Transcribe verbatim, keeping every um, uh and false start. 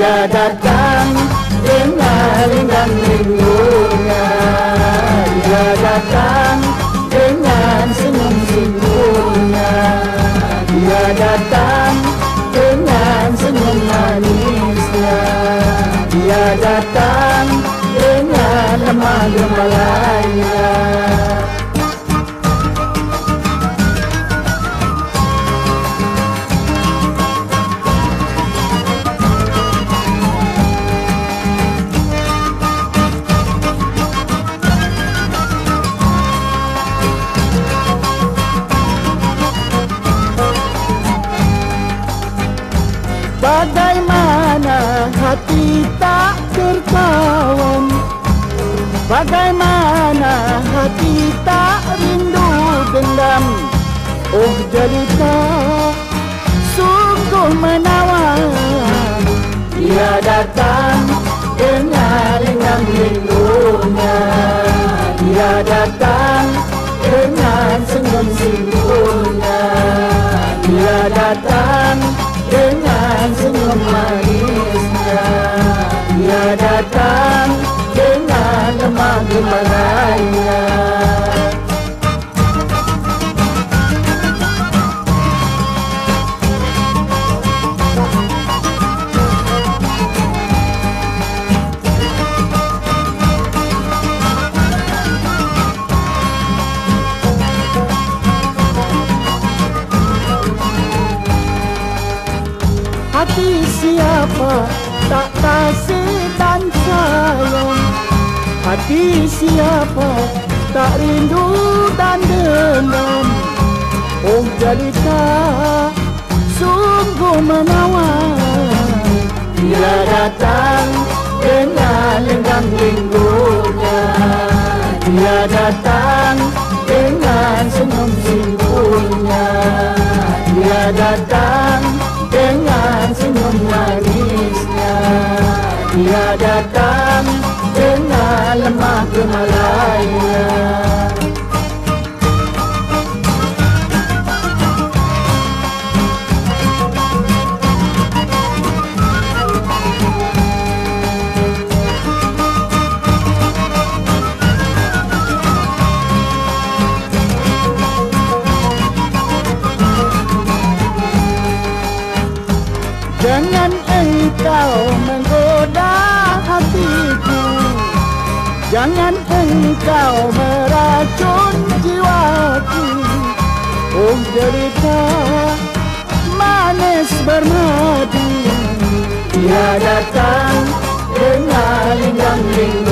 Dia datang dengan linggang-linggungnya, dia datang dengan senyum-senyumnya, dia datang dengan senyum manisnya, dia datang dengan lemah gemalanya. Bagaimana hati tak terkawan, bagaimana hati tak rindu dendam. Oh jelita sungguh menawan, dia datang dengan linggang-linggungnya, dia datang dengan senyum-senyumnya, dia datang dengan senyum manisnya, dia datang dengan lemah gemalanya. Hati siapa tak kasih dan sayang, hati siapa tak rindu dan dendam. Oh jelita sungguh menawan, dia datang dengan linggang-linggungnya, dia datang dengan senyum-senyumnya, dia datang dengan senyum manisnya, dia datang dengan lemah gemalanya. Jangan engkau menggoda hatiku, jangan engkau meracun jiwaku. Oh jelita manis bermadu, dia datang dengan linggang-linggang.